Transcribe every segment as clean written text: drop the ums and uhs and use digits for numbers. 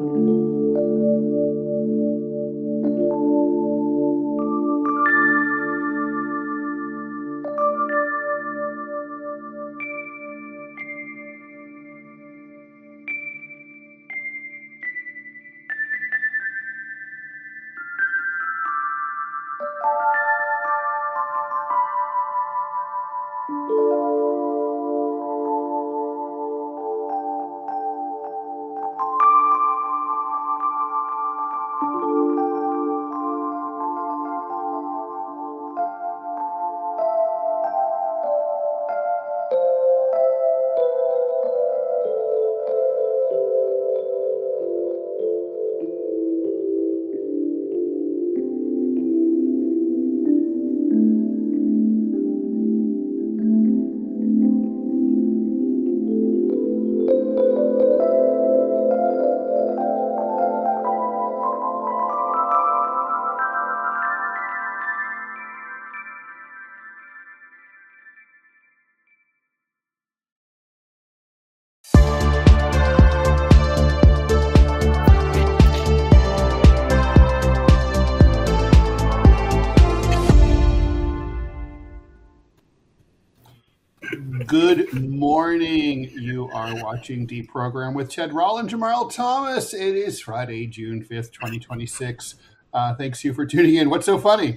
Good morning. You are watching the program with Ted Rollin, Jamarl Thomas. It is Friday, June 5th, 2026. Thanks you for tuning in. What's so funny?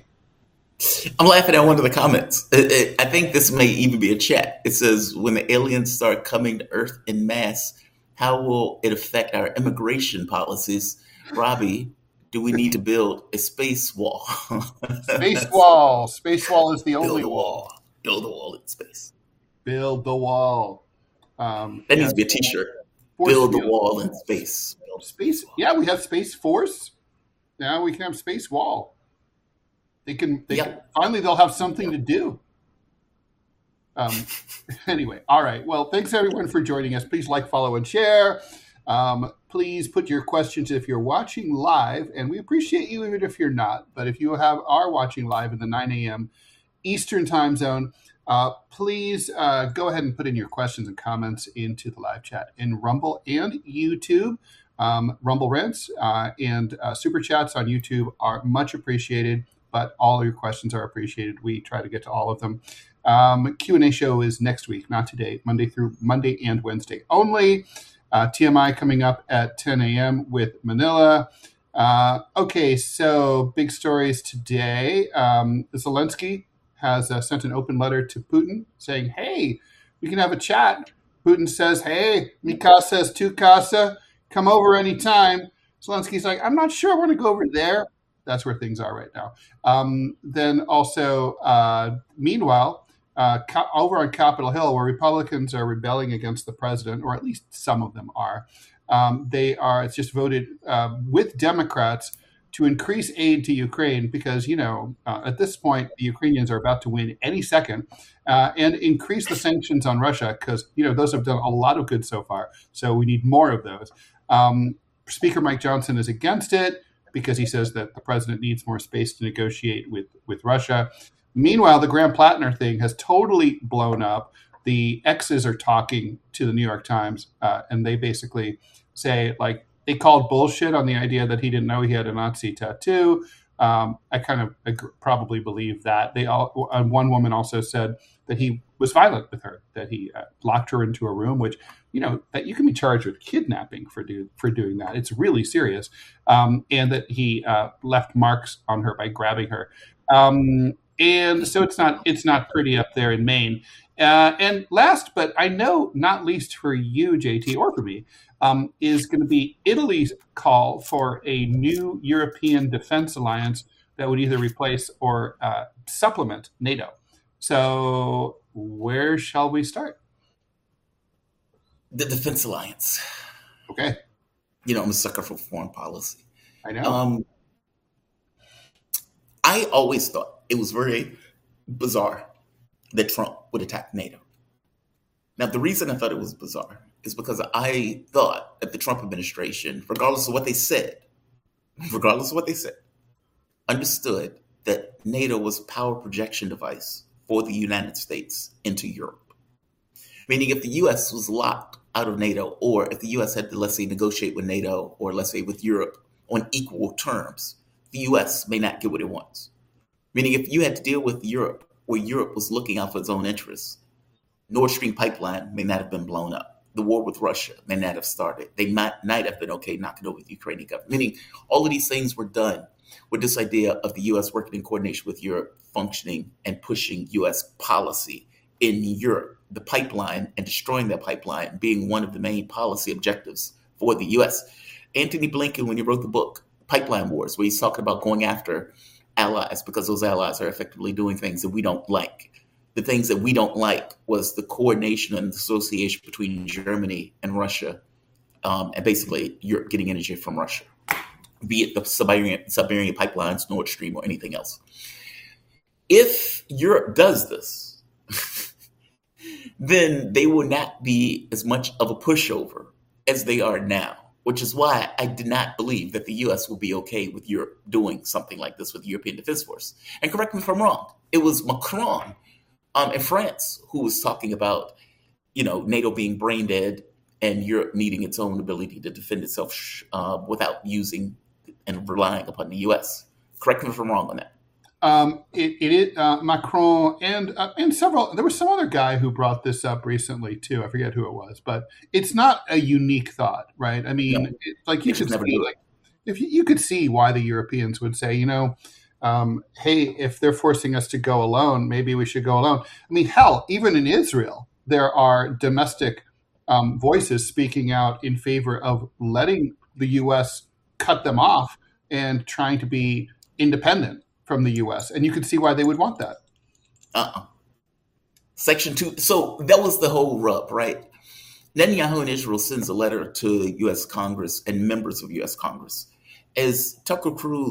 I'm laughing at one of the comments. I think this may even be a chat. It says, when the aliens start coming to Earth en masse, how will it affect our immigration policies? Robbie, do we need to build a space wall? Space wall. Space wall is the only wall. Build a wall in space. Build the wall. That needs to be a t-shirt. Build the wall in space. Space. Yeah, we have Space Force. Now we can have Space Wall. They can finally they'll have something to do. Anyway, all right. Well, thanks everyone for joining us. Please like, follow, and share. Please put your questions if you're watching live, and we appreciate you even if you're not. But if you are watching live in the 9 a.m. Eastern time zone, please go ahead and put in your questions and comments into the live chat in Rumble and YouTube. Rumble rants and super chats on YouTube are much appreciated, but all your questions are appreciated. We try to get to all of them. Q&A show is next week, not today, Monday and Wednesday only. TMI coming up at 10 a.m. with Manila. Okay, so big stories today. Zelensky has sent an open letter to Putin saying, hey, we can have a chat. Putin says, hey, mi casa es tu casa. Come over anytime. Zelensky's like, I'm not sure I want to go over there. That's where things are right now. Then also, meanwhile, over on Capitol Hill, where Republicans are rebelling against the president, or at least some of them are, it's just voted with Democrats to increase aid to Ukraine because, at this point, the Ukrainians are about to win any second, and increase the sanctions on Russia because, those have done a lot of good so far. So we need more of those. Speaker Mike Johnson is against it because he says that the president needs more space to negotiate with Russia. Meanwhile, the Graham Plattner thing has totally blown up. The exes are talking to the New York Times, and they basically say, they called bullshit on the idea that he didn't know he had a Nazi tattoo. I kind of probably believe that. One woman also said that he was violent with her, that he locked her into a room, which, that you can be charged with kidnapping for doing that. It's really serious. And that he left marks on her by grabbing her. And so it's not pretty up there in Maine. And last, but I know not least for you, JT, or for me, is going to be Italy's call for a new European defense alliance that would either replace or supplement NATO. So where shall we start? The defense alliance. Okay. I'm a sucker for foreign policy. I know. I always thought it was very bizarre that Trump would attack NATO. Now, the reason I thought it was bizarre is because I thought that the Trump administration, regardless of what they said, understood that NATO was a power projection device for the United States into Europe. Meaning if the U.S. was locked out of NATO, or if the U.S. had to, let's say, negotiate with NATO or let's say with Europe on equal terms, the U.S. may not get what it wants. Meaning if you had to deal with Europe, where Europe was looking out for its own interests, Nord Stream pipeline may not have been blown up. The war with Russia may not have started. They might have been okay knocking over the Ukrainian government. Meaning all of these things were done with this idea of the U.S. working in coordination with Europe, functioning and pushing U.S. policy in Europe. The pipeline and destroying that pipeline being one of the main policy objectives for the U.S. Antony Blinken, when he wrote the book, Pipeline Wars, where he's talking about going after allies because those allies are effectively doing things that we don't like. The things that we don't like was the coordination and association between Germany and Russia, and basically Europe getting energy from Russia, be it the Siberian pipelines, Nord Stream, or anything else. If Europe does this, then they will not be as much of a pushover as they are now, which is why I did not believe that the U.S. will be okay with Europe doing something like this with the European Defense Force. And correct me if I'm wrong, it was Macron in France who was talking about, NATO being brain dead and Europe needing its own ability to defend itself without using and relying upon the U.S. Correct me if I'm wrong on that. It is Macron and several. There was some other guy who brought this up recently too. I forget who it was, but it's not a unique thought, right? I mean, you could see, if you could see why the Europeans would say, hey, if they're forcing us to go alone, maybe we should go alone. I mean, hell, even in Israel, there are domestic voices speaking out in favor of letting the U.S. cut them off and trying to be independent from the U.S. And you can see why they would want that. Section 2. So that was the whole rub, right? Netanyahu in Israel sends a letter to U.S. Congress and members of U.S. Congress. As Tucker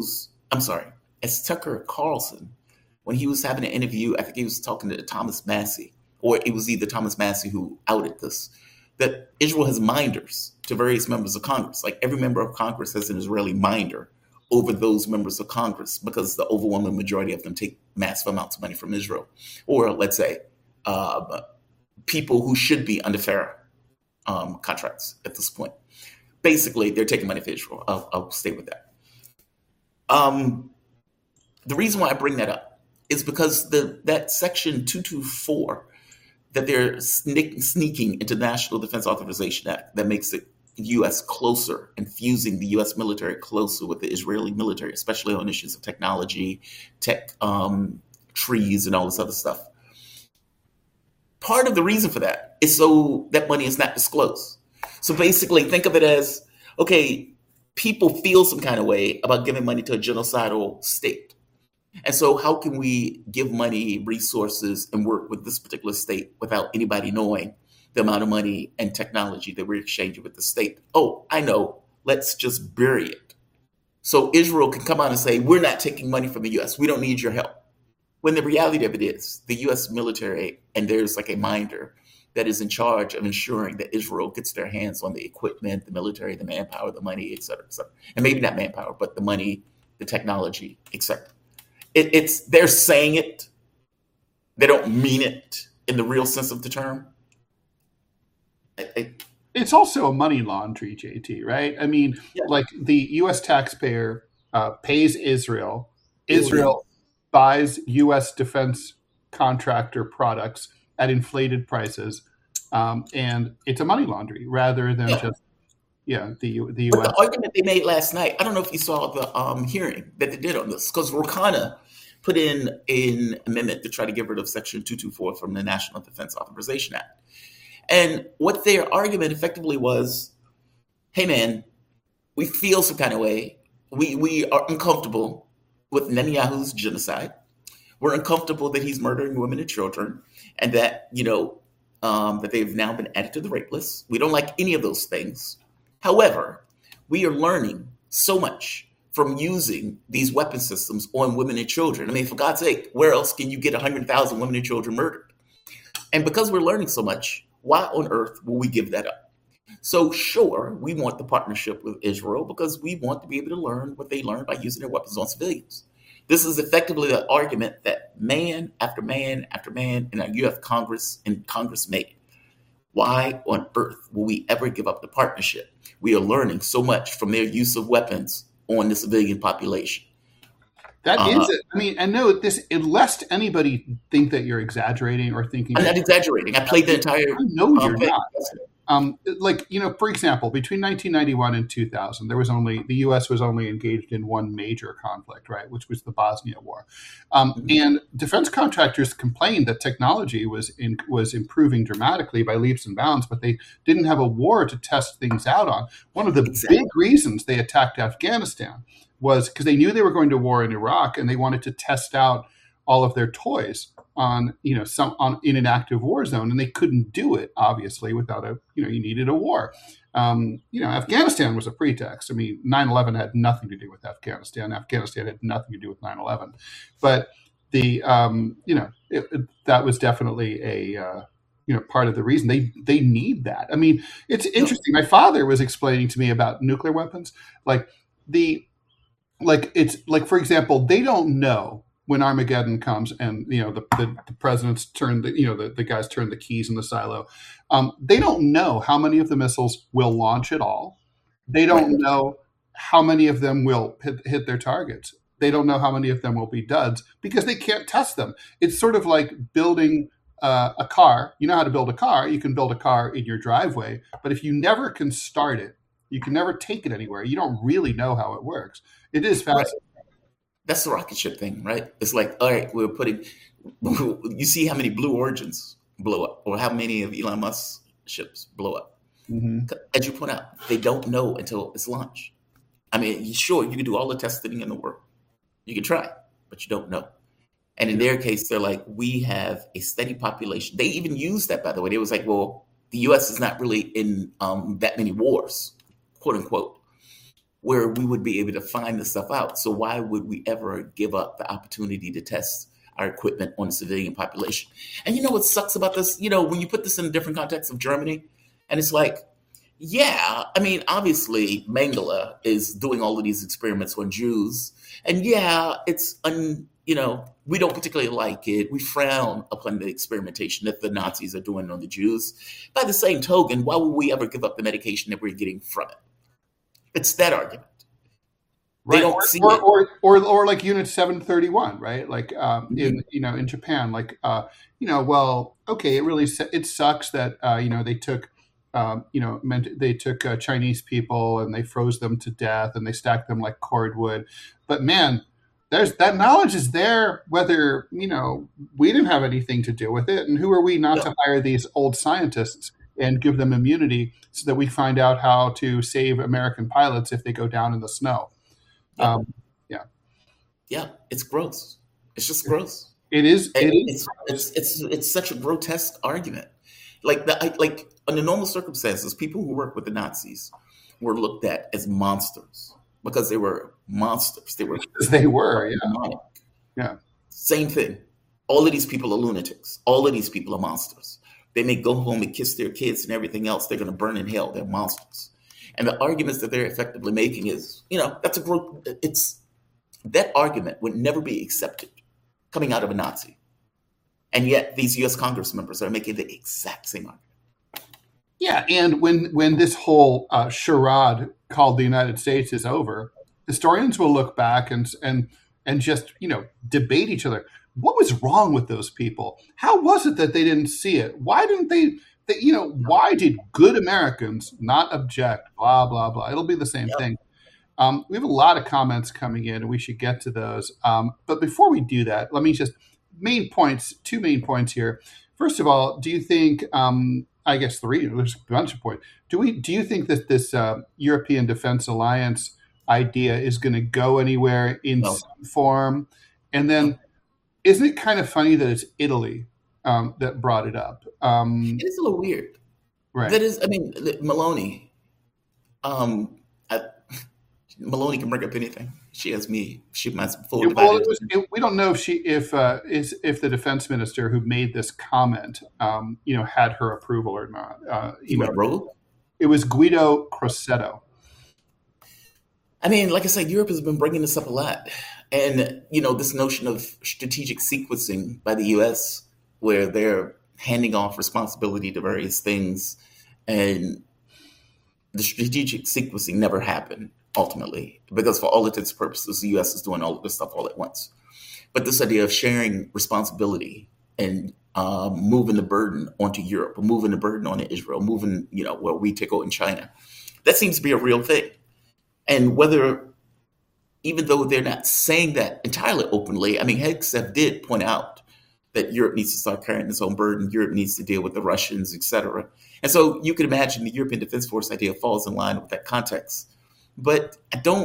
Carlson, when he was having an interview, I think he was talking to Thomas Massie, or it was either Thomas Massie who outed this, that Israel has minders to various members of Congress. Like every member of Congress has an Israeli minder over those members of Congress because the overwhelming majority of them take massive amounts of money from Israel. Or let's say people who should be under fair contracts at this point. Basically, they're taking money from Israel. I'll stay with that. The reason why I bring that up is because that section 224 that they're sneaking into the National Defense Authorization Act that makes it U.S. closer and fusing the U.S. military closer with the Israeli military, especially on issues of technology, tech trees, and all this other stuff. Part of the reason for that is so that money is not disclosed. So basically, think of it as, okay, people feel some kind of way about giving money to a genocidal state. And so how can we give money, resources, and work with this particular state without anybody knowing the amount of money and technology that we're exchanging with the state? Oh, I know. Let's just bury it. So Israel can come out and say, we're not taking money from the U.S. We don't need your help. When the reality of it is the U.S. military, and there's like a minder that is in charge of ensuring that Israel gets their hands on the equipment, the military, the manpower, the money, et cetera, et cetera. And maybe not manpower, but the money, the technology, et cetera. They're saying it. They don't mean it in the real sense of the term. It's also a money laundry, JT, right? I mean, like the U.S. taxpayer pays Israel. Israel buys U.S. defense contractor products at inflated prices, and it's a money laundry rather than just the U.S. But the argument they made last night, I don't know if you saw the hearing that they did on this, because Ro Khanna put in an amendment to try to get rid of Section 224 from the National Defense Authorization Act. And what their argument effectively was, hey, man, we feel some kind of way. We are uncomfortable with Netanyahu's genocide. We're uncomfortable that he's murdering women and children, and that, that they've now been added to the rape list. We don't like any of those things. However, we are learning so much from using these weapon systems on women and children. I mean, for God's sake, where else can you get 100,000 women and children murdered? And because we're learning so much, why on earth will we give that up? So sure, we want the partnership with Israel because we want to be able to learn what they learned by using their weapons on civilians. This is effectively the argument that man after man after man in our U.S. Congress made. Why on earth will we ever give up the partnership? We are learning so much from their use of weapons on the civilian population. That is it. I mean, and no, lest anybody think that you're exaggerating or thinking I'm that not exaggerating. I played the entire I know you're thing. not. For example, between 1991 and 2000, the U.S. was only engaged in one major conflict, right, which was the Bosnia War, and defense contractors complained that technology was improving dramatically by leaps and bounds, but they didn't have a war to test things out on. One of the big reasons they attacked Afghanistan was because they knew they were going to war in Iraq, and they wanted to test out all of their toys in an active war zone, and they couldn't do it obviously without you needed a war. Afghanistan was a pretext. I mean, 9/11 had nothing to do with Afghanistan. Afghanistan had nothing to do with 9/11, but that was definitely a part of the reason they need that. I mean, it's interesting. My father was explaining to me about nuclear weapons, for example, they don't know when Armageddon comes and the presidents turn the guys turn the keys in the silo. They don't know how many of the missiles will launch at all. They don't know how many of them will hit their targets. They don't know how many of them will be duds because they can't test them. It's sort of like building a car. You know how to build a car. You can build a car in your driveway, but if you never can start it, you can never take it anywhere. You don't really know how it works. It is fascinating. Right. That's the rocket ship thing, right? It's like, all right, you see how many Blue Origins blow up or how many of Elon Musk's ships blow up. Mm-hmm. As you point out, they don't know until it's launched. I mean, sure, you can do all the testing in the world. You can try, but you don't know. And in their case, they're like, we have a steady population. They even used that, by the way. They was like, well, the U.S. is not really in that many wars, quote unquote, where we would be able to find the stuff out. So why would we ever give up the opportunity to test our equipment on the civilian population? And you know what sucks about this? When you put this in a different context of Germany, and it's like, yeah, I mean, obviously Mengele is doing all of these experiments on Jews. And yeah, it's, we don't particularly like it. We frown upon the experimentation that the Nazis are doing on the Jews. By the same token, why would we ever give up the medication that we're getting from it? It's that argument. They don't see it. Or like Unit 731, right? Like in Japan, okay, it sucks that they took Chinese people and they froze them to death and they stacked them like cordwood. But man, that knowledge is there. Whether we didn't have anything to do with it, and who are we not to hire these old scientists and give them immunity so that we find out how to save American pilots if they go down in the snow. Yeah, it's gross. It's just gross. It is. It's such a grotesque argument. Like under normal circumstances, people who work with the Nazis were looked at as monsters because they were monsters. They were. Yeah. Same thing. All of these people are lunatics. All of these people are monsters. They may go home and kiss their kids and everything else. They're going to burn in hell. They're monsters. And the arguments that they're effectively making is, that argument would never be accepted coming out of a Nazi. And yet these U.S. Congress members are making the exact same argument. Yeah. And when this whole charade called the United States is over, historians will look back and just, debate each other. What was wrong with those people? How was it that they didn't see it? Why didn't why did good Americans not object? Blah, blah, blah. It'll be the same thing. We have a lot of comments coming in and we should get to those. But before we do that, let me just two main points here. First of all, do you think, I guess there's a bunch of points. Do you think that this European Defense Alliance idea is going to go anywhere in some form? And then, isn't it kind of funny that it's Italy that brought it up? It is a little weird. Right. That is, Meloni. Meloni can bring up anything. She has me. She might fully divided. We don't know if if the defense minister who made this comment, had her approval or not. It was Guido Crosetto. Like I said, Europe has been bringing this up a lot. And, this notion of strategic sequencing by the U.S., where they're handing off responsibility to various things, and the strategic sequencing never happened ultimately, because for all intents and purposes, the U.S. is doing all of this stuff all at once. But this idea of sharing responsibility and moving the burden onto Europe, or moving the burden onto Israel, moving, where we take over in China, that seems to be a real thing. And even though they're not saying that entirely openly, I mean, Hegseth did point out that Europe needs to start carrying its own burden. Europe needs to deal with the Russians, et cetera. And so you can imagine the European Defense Force idea falls in line with that context. But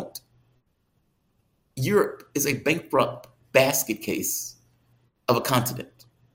Europe is a bankrupt basket case of a continent.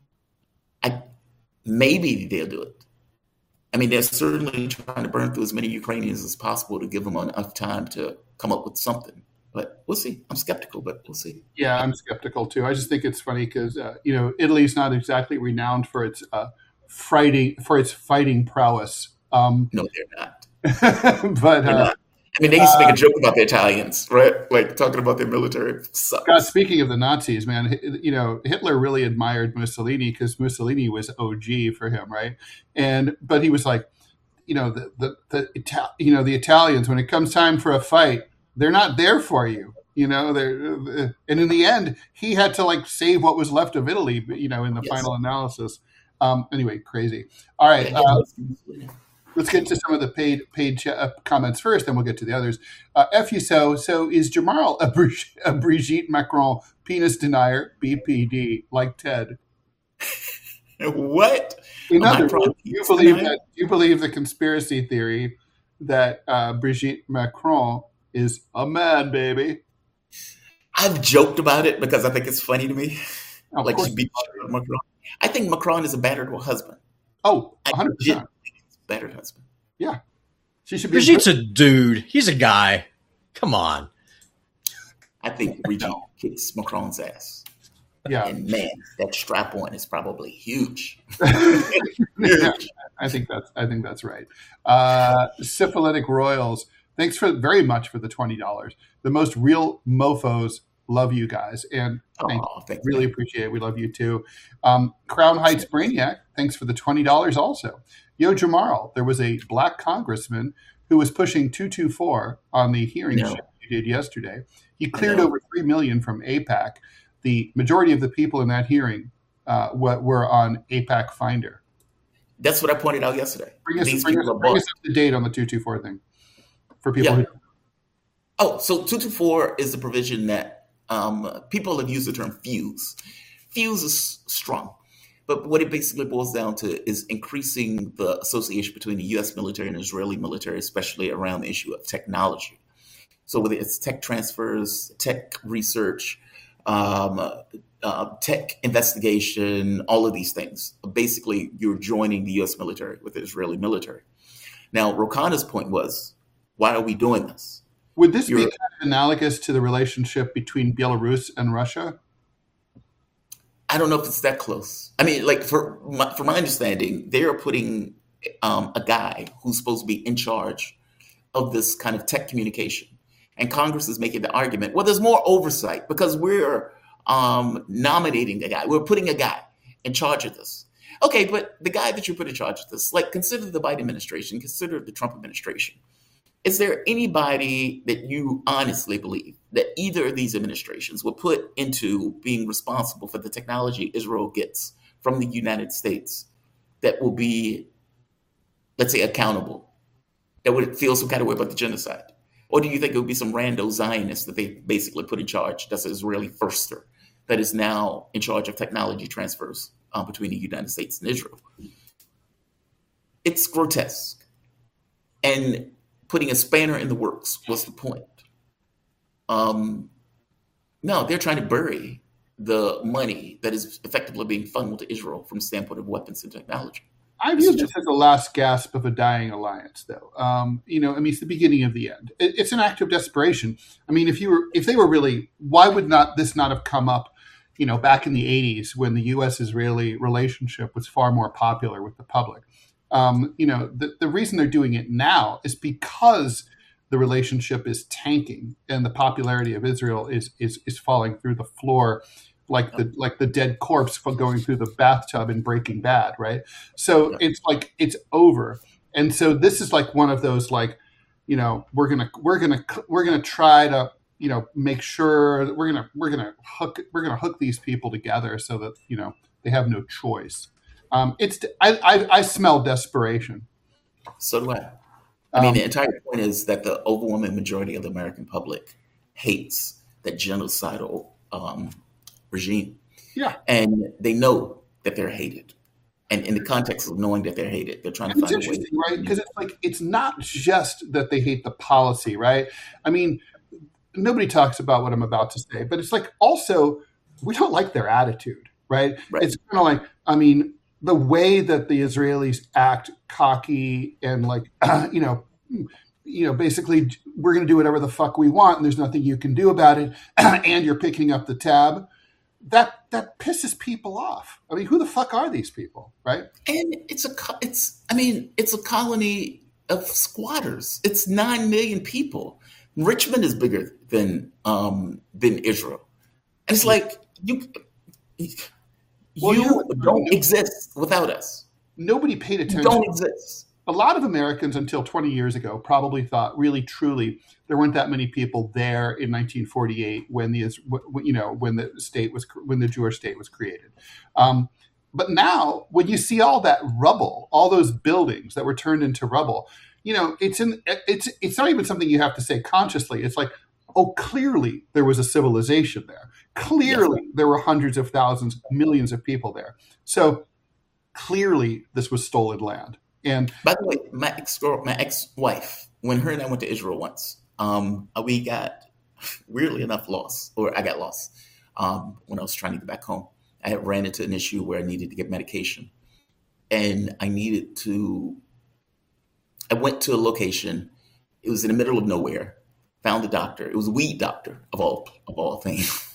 Maybe they'll do it. I mean, they're certainly trying to burn through as many Ukrainians as possible to give them enough time to come up with something. But we'll see. I'm skeptical, but we'll see. Yeah, I'm skeptical too. I just think it's funny because Italy's not exactly renowned for its fighting prowess. No, they're not. But they're not. I mean, they used to make a joke about the Italians, right? Like talking about their military sucks. God, speaking of the Nazis, man, Hitler really admired Mussolini because Mussolini was OG for him, right? But he was like, the Italians, when it comes time for a fight, they're not there for you. And in the end, he had to save what was left of Italy, in the final analysis. Anyway, crazy. All right. Let's get to some of the paid comments first, then we'll get to the others. So is Jamal a Brigitte Macron penis denier, BPD, like Ted? What? In other words, you believe the conspiracy theory that Brigitte Macron is a man, baby? I've joked about it because I think it's funny to me. She beat Macron. I think Macron is a battered husband. Oh, 100%. Battered husband. Yeah. She should be. Brigitte's a dude. He's a guy. Come on. I think Brigitte kicks Macron's ass. Yeah. And man, that strap on is probably huge. Yeah, I think that's right. Syphilitic Royals, thanks very much for the $20. The most real mofos love you guys. And really appreciate it. We love you too. Crown Heights Brainiac, thanks for the $20 also. Yo, Jamarl, there was a black congressman who was pushing 224 on the hearing show you did yesterday. He cleared over $3 million from AIPAC. The majority of the people in that hearing were on AIPAC Finder. That's what I pointed out yesterday. Bring us up to date on the 224 thing for people who. So 224 is a provision that people have used the term fuse. Fuse is strong. But what it basically boils down to is increasing the association between the U.S. military and Israeli military, especially around the issue of technology. So whether it's tech transfers, tech research, tech investigation, all of these things. Basically, you're joining the U.S. military with the Israeli military. Now, Ro Khanna's point was, why are we doing this? Would this be kind of analogous to the relationship between Belarus and Russia? I don't know if it's that close. I mean, for my understanding, they are putting a guy who's supposed to be in charge of this kind of tech communication. And Congress is making the argument, well, there's more oversight because we're nominating a guy. We're putting a guy in charge of this. Okay, but the guy that you put in charge of this, consider the Biden administration, consider the Trump administration. Is there anybody that you honestly believe that either of these administrations will put into being responsible for the technology Israel gets from the United States that will be, let's say, accountable, that would feel some kind of way about the genocide? Or do you think it would be some rando Zionist that they basically put in charge, that's an Israeli firster, that is now in charge of technology transfers between the United States and Israel? It's grotesque. And putting a spanner in the works was the point. No, they're trying to bury the money that is effectively being funneled to Israel from the standpoint of weapons and technology. I view this as the last gasp of a dying alliance, though. It's the beginning of the end. It's an act of desperation. I mean, if they were really, why would this not have come up, back in the 80s when the U.S.-Israeli relationship was far more popular with the public? The reason they're doing it now is because the relationship is tanking and the popularity of Israel is falling through the floor. like the dead corpse from going through the bathtub in Breaking Bad, right? So it's like it's over, and so this is like one of those like, we're gonna try to make sure that we're gonna hook these people together so that they have no choice. I smell desperation. So do I. I mean, the entire point is that the overwhelming majority of the American public hates that genocidal regime. Yeah. And they know that they're hated. And in the context of knowing that they're hated, they're trying to find a way. Interesting, right? Because it's like, it's not just that they hate the policy, right? I mean, nobody talks about what I'm about to say, but it's like also, we don't like their attitude, right? It's kind of like, I mean, the way that the Israelis act cocky and like, basically we're going to do whatever the fuck we want and there's nothing you can do about it. And you're picking up the tab. That pisses people off. I mean, who the fuck are these people, right? And it's a colony of squatters. It's 9 million people. Richmond is bigger than Israel. And it's like, you don't exist without us. Nobody paid attention. You don't exist. A lot of Americans until 20 years ago probably thought really truly there weren't that many people there in 1948 when the Jewish state was created. But now when you see all that rubble, all those buildings that were turned into rubble, it's not even something you have to say consciously. It's like, oh, clearly there was a civilization there. Clearly there were hundreds of thousands, millions of people there. So clearly this was stolen land. And by the way, my ex-wife, when her and I went to Israel once, we got, weirdly enough, lost, or I got lost when I was trying to get back home. I had ran into an issue where I needed to get medication, and I went to a location. It was in the middle of nowhere. Found a doctor. It was a weed doctor of all things.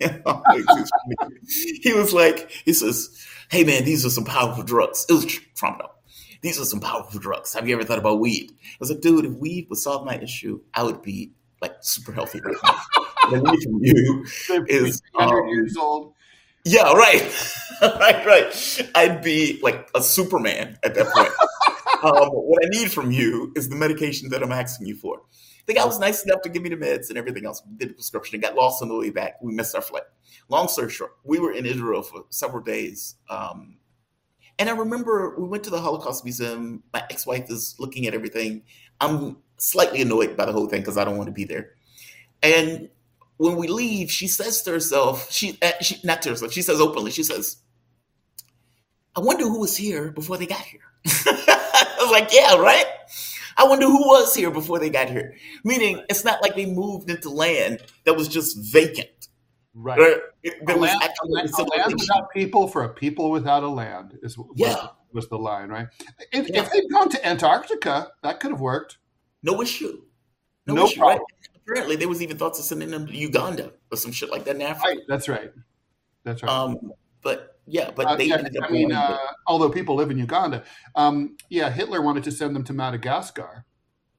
He says, "Hey man, these are some powerful drugs." It was tramadol. These are some powerful drugs. Have you ever thought about weed? I was like, dude, if weed would solve my issue, I would be like super healthy right now. What I need from you is 100 years old. Yeah, right. right. I'd be like a Superman at that point. What I need from you is the medication that I'm asking you for. The guy was nice enough to give me the meds and everything else. We did the prescription. It got lost on the way back. We missed our flight. Long story short, we were in Israel for several days. And I remember we went to the Holocaust Museum. My ex-wife is looking at everything. I'm slightly annoyed by the whole thing because I don't want to be there. And when we leave, she says to herself, not to herself, she says openly, she says, I wonder who was here before they got here. I was like, yeah, right? I wonder who was here before they got here. Meaning, it's not like they moved into land that was just vacant. Right. There was a land without people for a people without a land was the line, right? If they'd gone to Antarctica, that could have worked. No issue. No issue, right? Apparently, there was even thoughts of sending them to Uganda or some shit like that in Africa. Right. That's right. But they ended up although people live in Uganda, Hitler wanted to send them to Madagascar.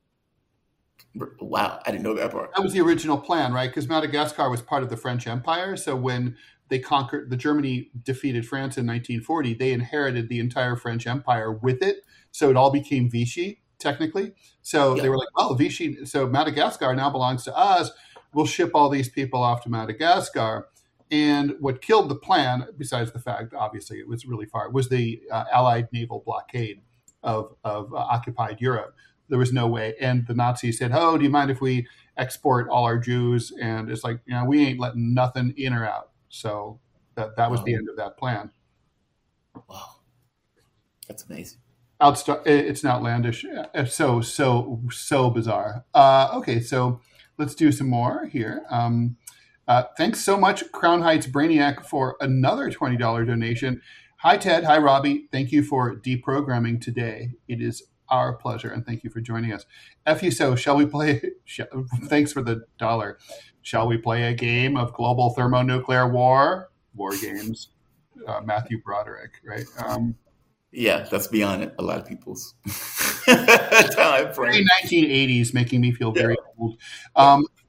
Wow, I didn't know that part. That was the original plan, right? Because Madagascar was part of the French Empire. So when Germany defeated France in 1940, they inherited the entire French Empire with it. So it all became Vichy, technically. So they were like, well, Vichy, so Madagascar now belongs to us. We'll ship all these people off to Madagascar. And what killed the plan, besides the fact, obviously, it was really far, was the Allied naval blockade of occupied Europe. There was no way. And the Nazis said, oh, do you mind if we export all our Jews? And it's like, we ain't letting nothing in or out. So that was the end of that plan. Wow. That's amazing. It's an outlandish. So bizarre. Okay, so let's do some more here. Thanks so much, Crown Heights Brainiac, for another $20 donation. Hi, Ted. Hi, Robbie. Thank you for deprogramming today. It is our pleasure, and thank you for joining us. FU, shall we play? Thanks for the $1. Shall we play a game of global thermonuclear war? War games. Matthew Broderick, right? Yeah, that's beyond a lot of people's time frame. 1980s, making me feel very old.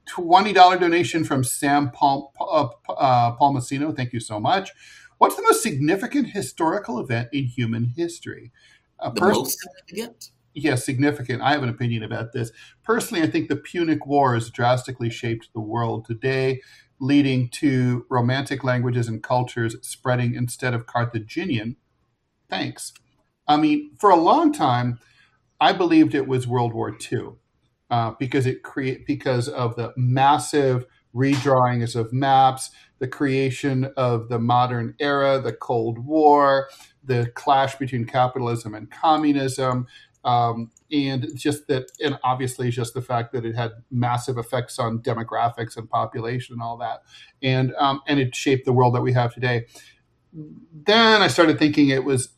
$20 donation from Sam Palmasino. Thank you so much. What's the most significant historical event in human history? Most significant? Yes, significant. I have an opinion about this. Personally, I think the Punic Wars drastically shaped the world today, leading to Romantic languages and cultures spreading instead of Carthaginian. Thanks. I mean, for a long time, I believed it was World War II because of the massive redrawings of maps, the creation of the modern era, the Cold War, the clash between capitalism and communism. And obviously just the fact that it had massive effects on demographics and population and all that. And it shaped the world that we have today. Then I started thinking it was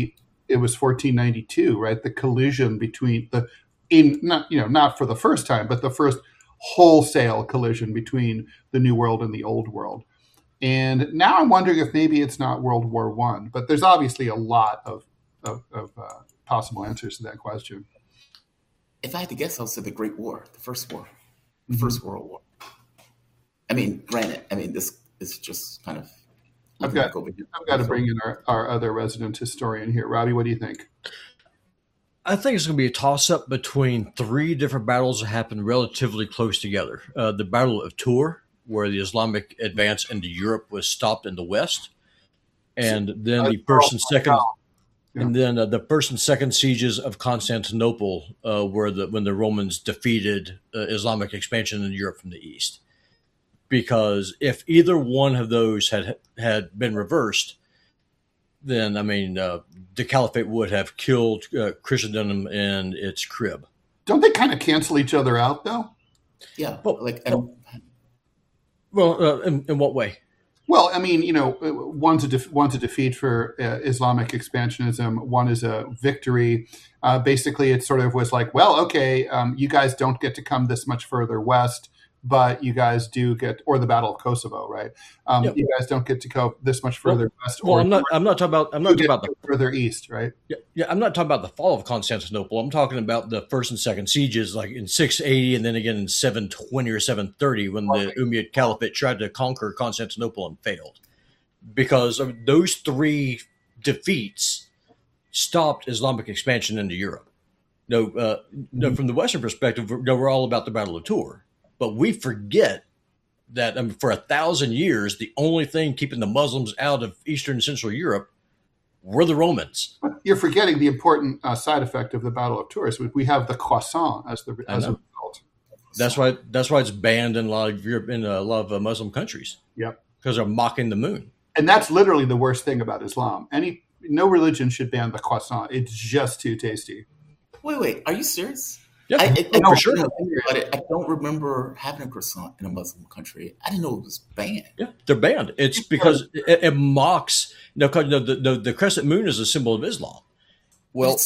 1492, right? The collision between not for the first time, but the first wholesale collision between the New World and the Old World. And now I'm wondering if maybe it's not World War I, but there's obviously a lot of possible answers to that question. If I had to guess, I'll say the Great War, the First War, the First World War. I mean, granted, this is just kind of. I've got to bring in our other resident historian here. Robbie, what do you think? I think it's going to be a toss-up between three different battles that happened relatively close together. The Battle of Tours, where the Islamic advance into Europe was stopped in the West, and then the first and second. Yeah. And then the first and second sieges of Constantinople, when the Romans defeated Islamic expansion in Europe from the east. Because if either one of those had been reversed, then the caliphate would have killed Christendom in its crib. Don't they kind of cancel each other out, though? Yeah, in what way? Well, one's a defeat for Islamic expansionism. One is a victory. Basically, it sort of was like, well, okay, you guys don't get to come this much further west, but you guys do get, or the Battle of Kosovo, right? Yep. You guys don't get to go this much further west. Well, I'm not talking about the further east, right? Yeah, I'm not talking about the fall of Constantinople. I'm talking about the first and second sieges, like in 680 and then again in 720 or 730 when the Umayyad Caliphate tried to conquer Constantinople and failed. Because of those three defeats stopped Islamic expansion into Europe. No, from the Western perspective, we're all about the Battle of Tours. But we forget that for 1,000 years, the only thing keeping the Muslims out of Eastern and Central Europe were the Romans. You're forgetting the important side effect of the Battle of Tours. We have the croissant as a result. That's why it's banned in a lot of Europe, in a lot of Muslim countries. Yep, because they're mocking the moon. And that's literally the worst thing about Islam. No religion should ban the croissant. It's just too tasty. Wait, are you serious? Yeah, for sure. I don't remember having a croissant in a Muslim country. I didn't know it was banned. Yeah, they're banned. It's because it mocks. The crescent moon is a symbol of Islam. Well,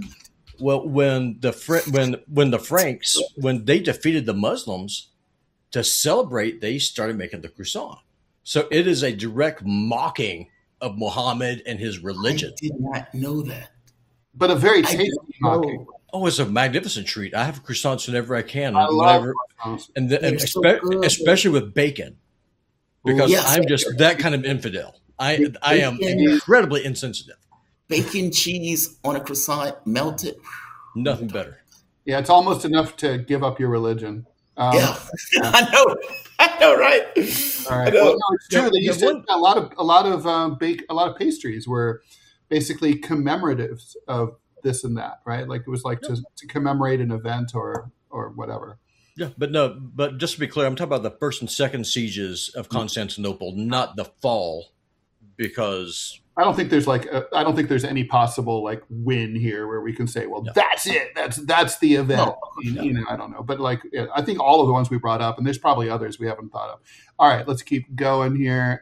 when the Franks defeated the Muslims to celebrate, they started making the croissant. So it is a direct mocking of Muhammad and his religion. I did not know that, but a very tasty mocking. Oh, it's a magnificent treat. I have croissants whenever I can. I love croissants. Especially with bacon. Because I'm just that kind of infidel. I am incredibly insensitive. Bacon, cheese on a croissant, melted. Nothing better. Yeah, it's almost enough to give up your religion. I know, right? All right. Well, no, it's true. They used to, a lot of pastries were basically commemoratives of this and that, right? Like it was like to commemorate an event or whatever. Yeah, but just to be clear, I'm talking about the first and second sieges of Constantinople, not the fall, because I don't think there's any possible win here where we can say, well, that's it, that's the event. No. I don't know, but I think all of the ones we brought up, and there's probably others we haven't thought of. All right, let's keep going here.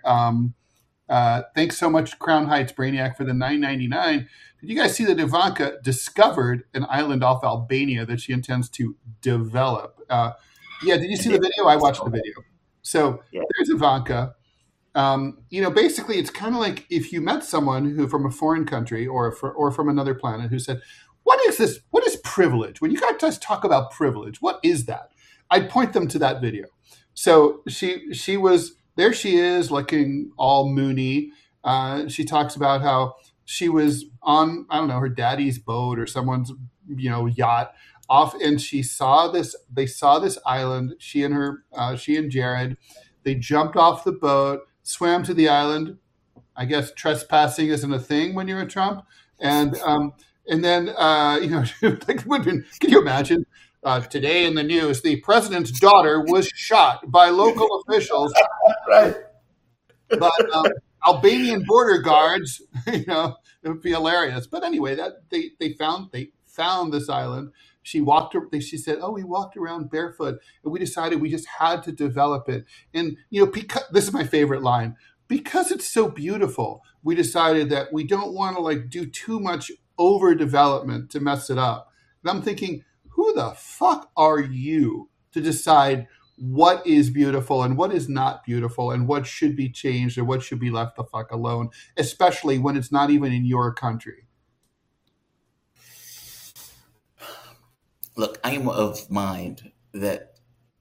Thanks so much, Crown Heights Brainiac, for the $9.99. Did you guys see that Ivanka discovered an island off Albania that she intends to develop? Did you see the video? I watched the video. So there's Ivanka. Basically, it's kind of like if you met someone who from a foreign country or from another planet who said, "What is this? What is privilege? When you guys talk about privilege, what is that?" I'd point them to that video. So she was there. She is looking all moony. She talks about how she was on, I don't know, her daddy's boat or someone's yacht off, and she saw this. They saw this island. She and Jared. They jumped off the boat, swam to the island. I guess trespassing isn't a thing when you're a Trump, and then like, can you imagine? Today in the news, the president's daughter was shot by local officials, Right. by Albanian border guards. It would be hilarious. But anyway, that they found this island. She She said, "Oh, we walked around barefoot, and we decided we just had to develop it." And because this is my favorite line, because it's so beautiful, we decided that we don't want to like do too much overdevelopment to mess it up. And I'm thinking, who the fuck are you to decide what is beautiful and what is not beautiful and what should be changed or what should be left the fuck alone, especially when it's not even in your country? Look, I am of mind that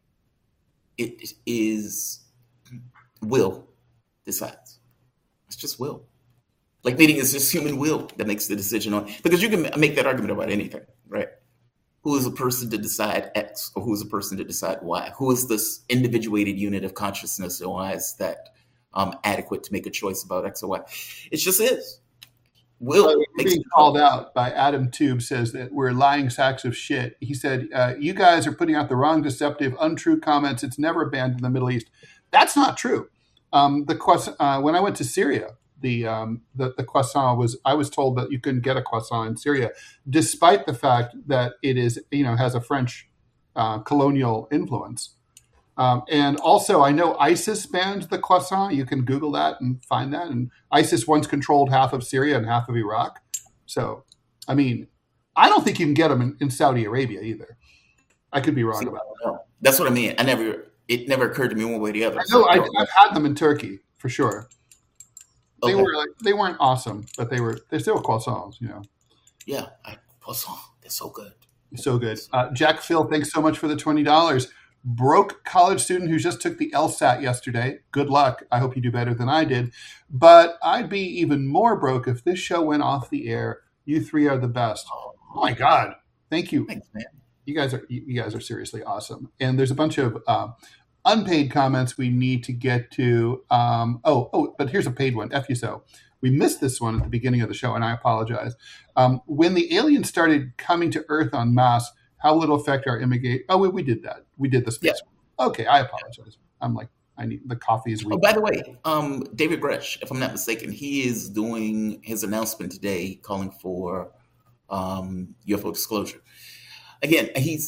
it is will decides. It's just will. Like, meaning it's just human will that makes the decision on, because you can make that argument about anything, right? Who is a person to decide X, or who is a person to decide Y? Who is this individuated unit of consciousness, or why is that adequate to make a choice about X or Y? It just is. Will makes being called out by Adam Tube says that we're lying sacks of shit. He said, you guys are putting out the wrong, deceptive, untrue comments. It's never banned in the Middle East. That's not true. When I went to Syria, the croissant was, I was told that you couldn't get a croissant in Syria, despite the fact that it is, has a French colonial influence. And also, I know ISIS banned the croissant. You can Google that and find that. And ISIS once controlled half of Syria and half of Iraq. So, I mean, I don't think you can get them in Saudi Arabia either. I could be wrong about that. That's what I mean. It never occurred to me one way or the other. I know I've had them in Turkey for sure. They weren't awesome, but they're still croissants, Yeah, croissant. They're so good. So good. Jack Phil, thanks so much for the $20. Broke college student who just took the LSAT yesterday. Good luck. I hope you do better than I did. But I'd be even more broke if this show went off the air. You three are the best. Oh my God. Thank you. Thanks, man. You guys are seriously awesome. And there's a bunch of unpaid comments we need to get to. But here's a paid one. F you so. We missed this one at the beginning of the show, and I apologize. When the aliens started coming to Earth en masse, how will it affect our immigration? Oh, we did that. We did the space one. Okay, I apologize. I'm like, I need the coffee is weak. Oh, by the way, David Gresh, if I'm not mistaken, he is doing his announcement today calling for UFO disclosure. Again,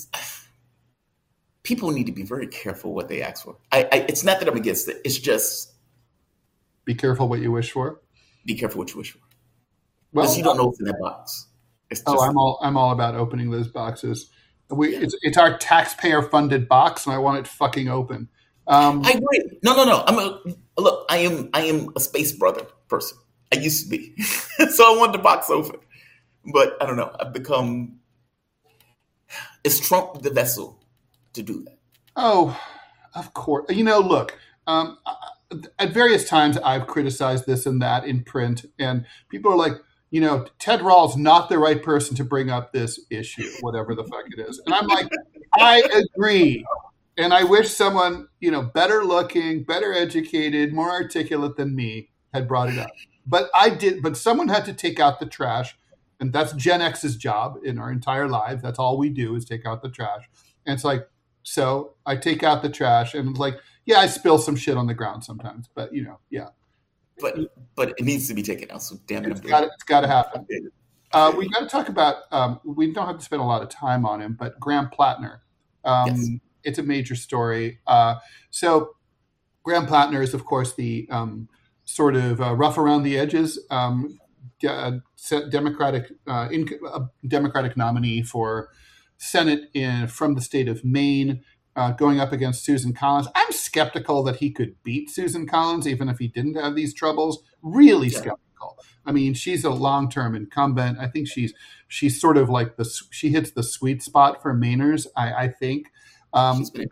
people need to be very careful what they ask for. It's not that I'm against it. It's just be careful what you wish for. Be careful what you wish for. Because you don't know what's in that box. I'm all about opening those boxes. It's our taxpayer-funded box, and I want it fucking open. I agree. No. I am a space brother person. I used to be, so I want the box open. But I don't know. I've become. Is Trump the vessel to do that? Oh, of course. Look. At various times, I've criticized this and that in print, and people are like, Ted Rall's not the right person to bring up this issue, whatever the fuck it is. And I'm like, I agree. And I wish someone, better looking, better educated, more articulate than me had brought it up. But someone had to take out the trash. And that's Gen X's job in our entire lives. That's all we do is take out the trash. And it's like, so I take out the trash and it's like, yeah, I spill some shit on the ground sometimes, but yeah. But it needs to be taken out. So damn it, it's got to happen. We got to talk about. We don't have to spend a lot of time on him, but Graham Plattner. Yes. It's a major story. So Graham Plattner is, of course, the sort of rough around the edges Democratic nominee for Senate from the state of Maine. Going up against Susan Collins. I'm skeptical that he could beat Susan Collins, even if he didn't have these troubles. Really skeptical. I mean, she's a long-term incumbent. I think she's sort of like she hits the sweet spot for Mainers, I think.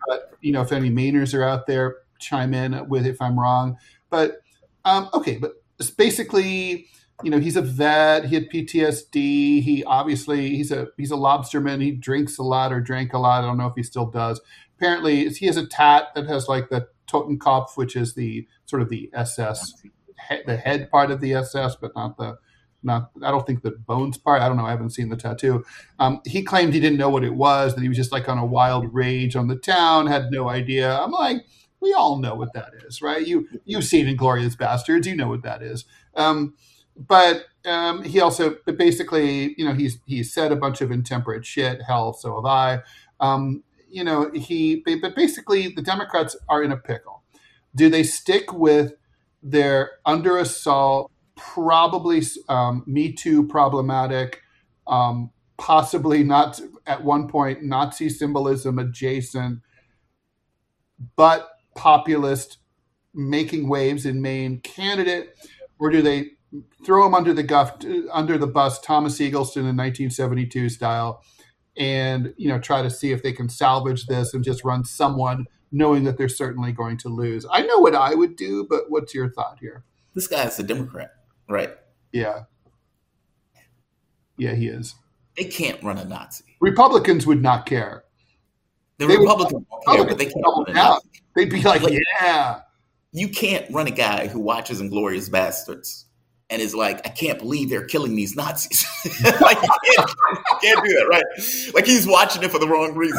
if any Mainers are out there, chime in with if I'm wrong. But okay, but it's basically, he's a vet. He had PTSD. He obviously he's a lobsterman. He drinks a lot or drank a lot. I don't know if he still does. Apparently, he has a tat that has like the Totenkopf, which is the sort of the SS, the head part of the SS, but not I don't think the bones part. I don't know. I haven't seen the tattoo. He claimed he didn't know what it was, that he was just like on a wild rage on the town, had no idea. I'm like, we all know what that is, right? You've seen Inglourious Bastards. You know what that is. But he also, but basically, he's said a bunch of intemperate shit. Hell, so have I. But basically, the Democrats are in a pickle. Do they stick with their under assault, probably Me Too problematic, possibly not at one point Nazi symbolism adjacent, but populist, making waves in Maine candidate, or do they throw him under the bus, Thomas Eagleston in 1972 style, and try to see if they can salvage this and just run someone, knowing that they're certainly going to lose? I know what I would do, but what's your thought here? This guy is a Democrat, right? Yeah, he is. They can't run a Nazi. Republicans would not care. Republicans don't care, but they can't run a Nazi. They'd be like, yeah. You can't run a guy who watches Inglourious Bastards and is like, I can't believe they're killing these Nazis. Like, you can't do that, right? Like, he's watching it for the wrong reason.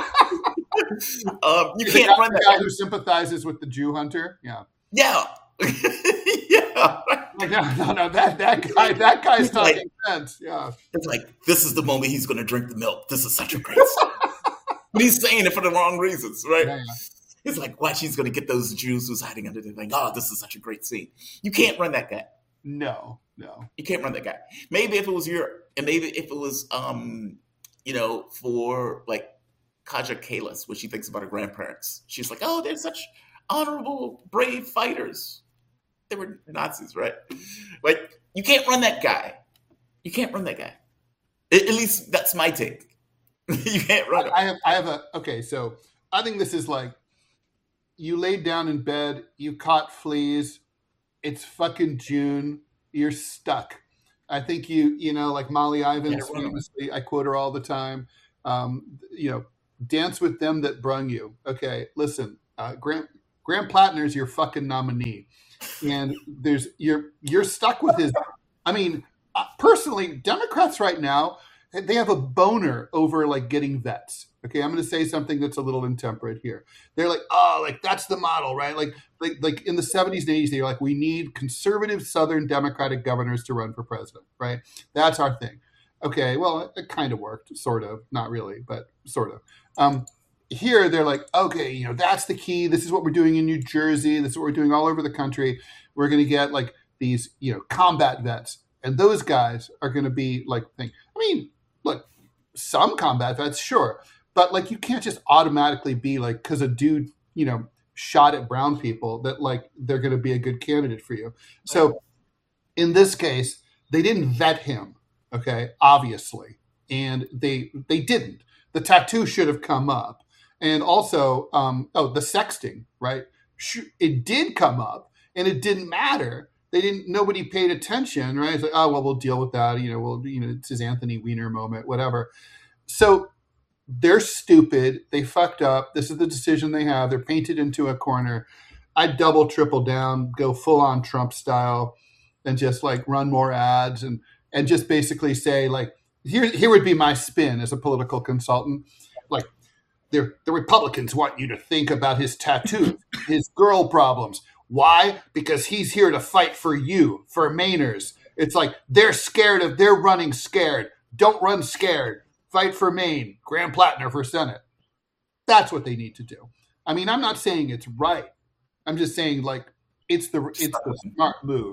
You can't run that guy who sympathizes with the Jew hunter. Yeah. Yeah. Yeah. Like, no. That guy's talking sense. Yeah. It's like, this is the moment he's going to drink the milk. This is such a great scene. But he's saying it for the wrong reasons, right? Yeah. It's like, watch, he's going to get those Jews who's hiding under the thing. Oh, this is such a great scene. You can't run that guy. No. You can't run that guy. Maybe if it was for like Kaja Kalis, what she thinks about her grandparents. She's like, oh, they're such honorable, brave fighters. They were Nazis, right? Like, you can't run that guy. You can't run that guy. At least that's my take. You can't run him. So I think this is like, you laid down in bed, you caught fleas, it's fucking June, you're stuck. I think like Molly Ivins famously, I quote her all the time, dance with them that brung you. Okay, listen, Graham Plattner's your fucking nominee. And you're stuck with his, personally, Democrats right now, they have a boner over like getting vets. Okay, I'm going to say something that's a little intemperate here. They're like, oh, like that's the model, right? Like in the 70s and 80s, they're like, we need conservative Southern Democratic governors to run for president, right? That's our thing. Okay, well, it kind of worked, sort of, not really, but sort of. Here, they're like, okay, that's the key. This is what we're doing in New Jersey. This is what we're doing all over the country. We're going to get like these, combat vets, and those guys are going to be like, look, some combat vets, sure. But like, you can't just automatically be like, because a dude, shot at brown people, that like they're going to be a good candidate for you. So in this case, they didn't vet him, okay, obviously. And they didn't. The tattoo should have come up. And also, the sexting, right? It did come up, and it didn't matter. Nobody paid attention, right? It's like, oh, well, we'll deal with that. It's his Anthony Weiner moment, whatever. So they're stupid. They fucked up. This is the decision they have. They're painted into a corner. I'd double, triple down, go full on Trump style, and just like run more ads and just basically say like, here would be my spin as a political consultant. Like, the Republicans want you to think about his tattoos, his girl problems. Why? Because he's here to fight for you, for Mainers. It's like they're running scared. Don't run scared. Fight for Maine. Graham Plattner for Senate. That's what they need to do. I'm not saying it's right. I'm just saying like it's the smart move.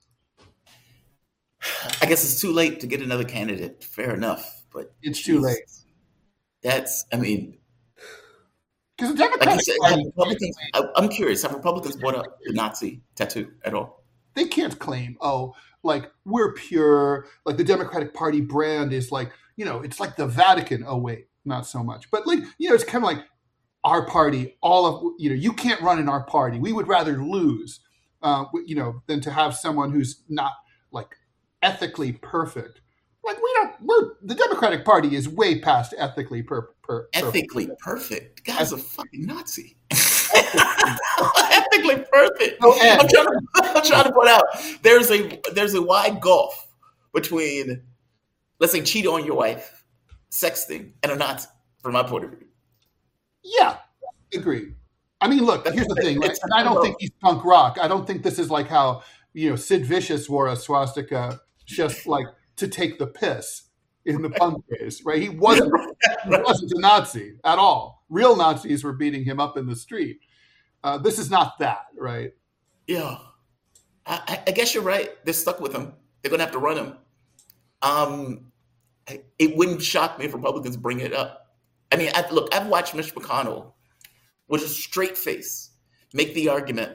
I guess it's too late to get another candidate. Fair enough, but it's too late. That's because the Democrats, I'm curious, have Republicans brought up the Nazi tattoo at all? They can't claim, like we're pure, like the Democratic Party brand is like, it's like the Vatican. Oh, wait, not so much. But like, it's kind of like our party, you can't run in our party. We would rather lose, than to have someone who's not like ethically perfect. Like the Democratic Party is way past ethically perfect. Ethically perfect. The guy's a fucking Nazi. Ethically perfect. I'm trying to point out there's a wide gulf between, let's say, cheat on your wife, sexting, and a Nazi, from my point of view. Yeah, agreed. I mean, look, here's the thing, right? And I don't think he's punk rock. I don't think this is like how, Sid Vicious wore a swastika just like to take the piss in the punk days, right? He wasn't a Nazi at all. Real Nazis were beating him up in the street. This is not that, right? Yeah. I guess you're right. They're stuck with him. They're going to have to run him. It wouldn't shock me if Republicans bring it up. I mean, I've watched Mitch McConnell with a straight face make the argument,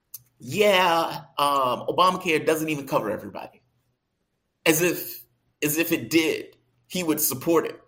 Obamacare doesn't even cover everybody. As if it did, he would support it.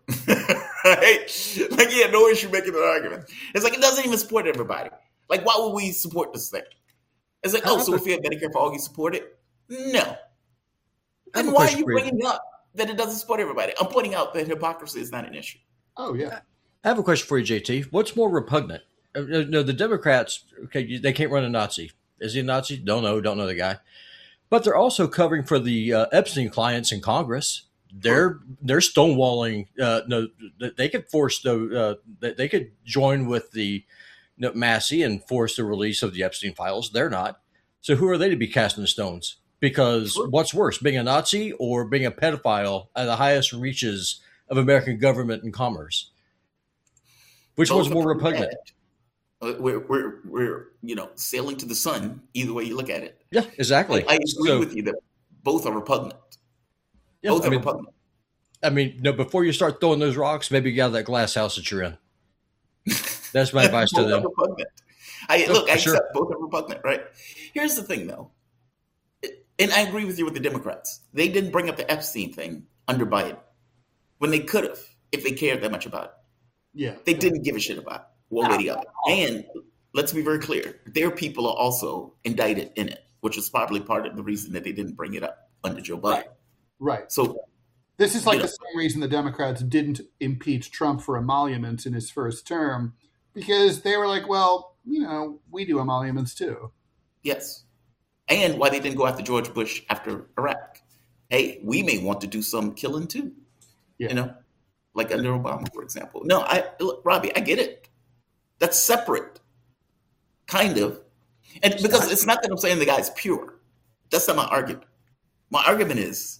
Right? Like, he had no issue making an argument. It's like, it doesn't even support everybody. Like, why would we support this thing? It's like, so if you have Medicare for all, you support it? No. Then why are you bringing up that it doesn't support everybody? I'm pointing out that hypocrisy is not an issue. Oh, yeah. I have a question for you, JT. What's more repugnant? No, the Democrats, okay, they can't run a Nazi. Is he a Nazi? Don't know the guy. But they're also covering for the Epstein clients in Congress. They're stonewalling. They could force they could join with the Massey and force the release of the Epstein files. They're not. So who are they to be casting stones? Because what's worse, being a Nazi or being a pedophile at the highest reaches of American government and commerce? Which one's more repugnant? We're sailing to the sun either way you look at it. Yeah, exactly. I agree with you that both are repugnant. Yeah, both are repugnant. I mean, before you start throwing those rocks, maybe get out of that glass house that you're in. That's my advice to them. I accept both are repugnant, right? Here's the thing, though, and I agree with you with the Democrats. They didn't bring up the Epstein thing under Biden when they could have, if they cared that much about it. Yeah, they didn't give a shit about it, one way or the other. And let's be very clear: their people are also indicted in it, which is probably part of the reason that they didn't bring it up under Joe Biden. Right. So this is like the same reason the Democrats didn't impeach Trump for emoluments in his first term, because they were like, well, we do emoluments too. Yes. And why they didn't go after George Bush after Iraq. Hey, we may want to do some killing too. Yeah. Like under Obama, for example. No, Robbie, I get it. That's separate. Kind of. And because it's not that I'm saying the guy's pure. That's not my argument. My argument is,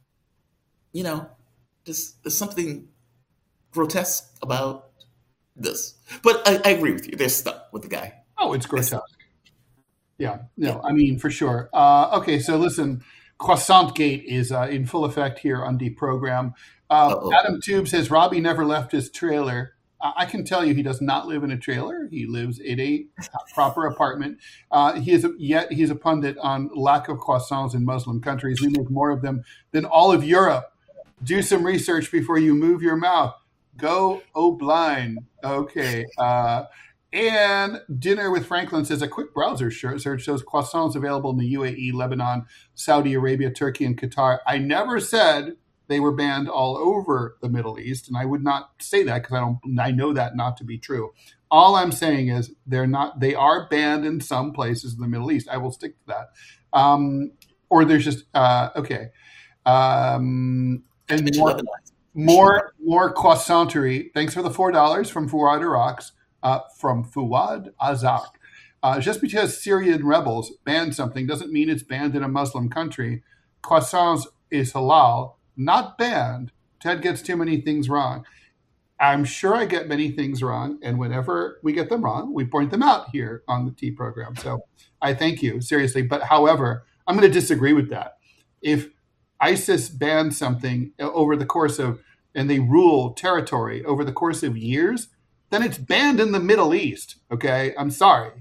there's something grotesque about this. But I agree with you. They're stuck with the guy. Oh, it's grotesque. Yeah. No, I mean, for sure. Okay, so listen, Croissant Gate is in full effect here on Deprogram. Adam Tube says, Robbie never left his trailer. I can tell you he does not live in a trailer. He lives in a proper apartment. He's a pundit on lack of croissants in Muslim countries. We make more of them than all of Europe. Do some research before you move your mouth. Go blind. Okay. And Dinner with Franklin says a quick browser search shows croissants available in the UAE, Lebanon, Saudi Arabia, Turkey, and Qatar. I never said they were banned all over the Middle East, and I would not say that because I know that not to be true. All I'm saying is they are banned in some places in the Middle East. I will stick to that. Or there's just okay. And more croissantery. Thanks for the $4 from Fuad Iraqs. From Fuad Azak. Just because Syrian rebels banned something doesn't mean it's banned in a Muslim country. Croissants is halal, not banned. Ted gets too many things wrong. I'm sure I get many things wrong, and whenever we get them wrong, we point them out here on the T program. So I thank you, seriously. But however, I'm going to disagree with that. If ISIS banned something over the course of, and they rule territory over the course of years, then it's banned in the Middle East. Okay, I'm sorry.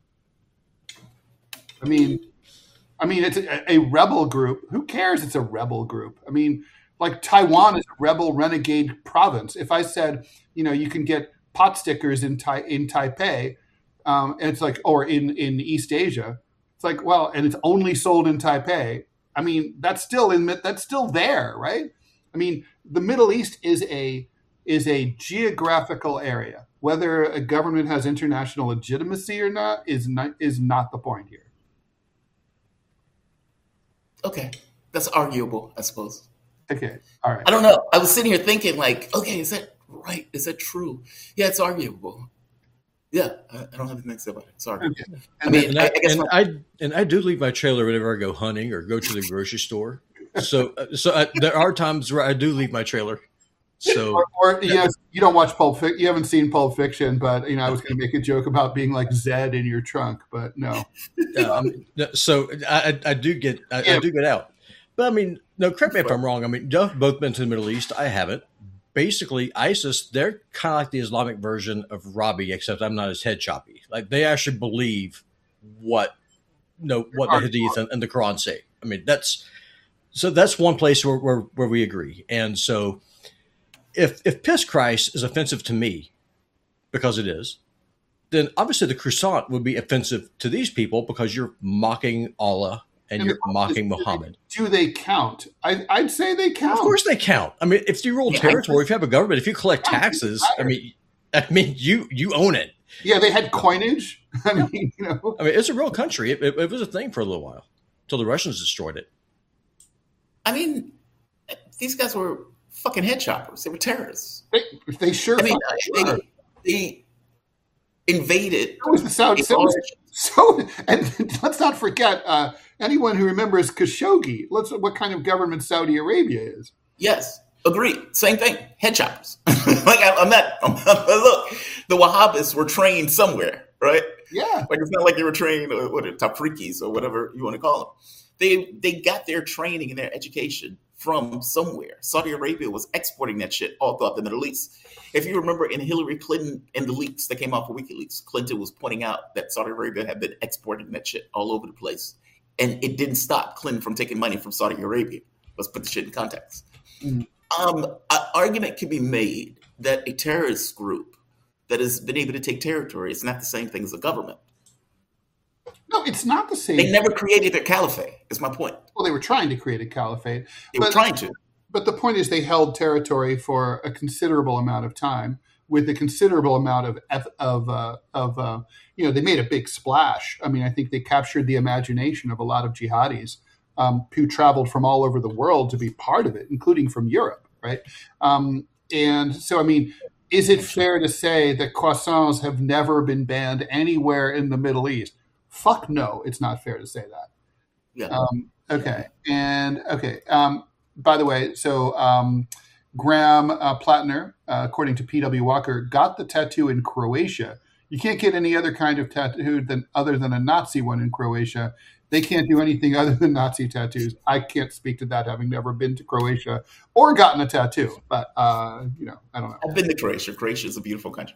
I mean, it's a rebel group. Who cares? It's a rebel group. I mean, like Taiwan is a rebel renegade province. If I said, you can get pot stickers in Taipei, and it's like, or in East Asia. It's like, well, and it's only sold in Taipei. I mean, that's still there, right? I mean, the Middle East is a geographical area. Whether a government has international legitimacy or not is not the point here. Okay, that's arguable, I suppose. Okay, all right. I don't know. I was sitting here thinking, like, okay, is that right? Is that true? Yeah, it's arguable. Yeah, I don't have anything to say about it. It's arguable. Okay. I mean, I guess I do leave my trailer whenever I go hunting or go to the grocery store. So there are times where I do leave my trailer. So, or you don't watch you haven't seen Pulp Fiction, but I was going to make a joke about being like Zed in your trunk, but no. So I do get out, but I mean, no, correct me if I'm wrong. I mean, you've both been to the Middle East. I haven't. Basically, ISIS, they're kind of like the Islamic version of Robbie, except I'm not as head choppy. Like they actually believe what the Hadith and the Quran say. I mean, that's one place where we agree. And so if Piss Christ is offensive to me, because it is, then obviously the croissant would be offensive to these people because you're mocking Allah and you're mocking Muhammad. Do they count? I'd say they count. Of course they count. I mean, if you rule territory, if you have a government, if you collect taxes, I mean, you own it. Yeah, they had coinage. I mean, it's a real country. It was a thing for a little while until the Russians destroyed it. I mean, these guys were fucking head choppers. They were terrorists. They sure. I mean, they invaded. That was the Saudi. So, and let's not forget anyone who remembers Khashoggi. What kind of government Saudi Arabia is? Yes, agree. Same thing. Head choppers. Like look, the Wahhabis were trained somewhere, right? Yeah. Like it's not like they were trained Tafrikis or whatever you want to call them. They got their training and their education from somewhere. Saudi Arabia was exporting that shit all throughout the Middle East. If you remember in Hillary Clinton and the leaks that came out for WikiLeaks, Clinton was pointing out that Saudi Arabia had been exporting that shit all over the place. And it didn't stop Clinton from taking money from Saudi Arabia. Let's put the shit in context. Mm-hmm. An argument can be made that a terrorist group that has been able to take territory is not the same thing as a government. No, it's not the same. They never created their caliphate, is my point. Well, they were trying to create a caliphate. They were trying to. But the point is they held territory for a considerable amount of time with a considerable amount of they made a big splash. I mean, I think they captured the imagination of a lot of jihadis who traveled from all over the world to be part of it, including from Europe, right? And so, I mean, is it fair to say that croissants have never been banned anywhere in the Middle East? Fuck no, it's not fair to say that. Yeah. Okay. And by the way, so Graham Plattner, according to P.W. Walker, got the tattoo in Croatia. You can't get any other kind of tattoo other than a Nazi one in Croatia. They can't do anything other than Nazi tattoos. I can't speak to that, having never been to Croatia or gotten a tattoo. But I don't know. I've been to Croatia. Croatia is a beautiful country.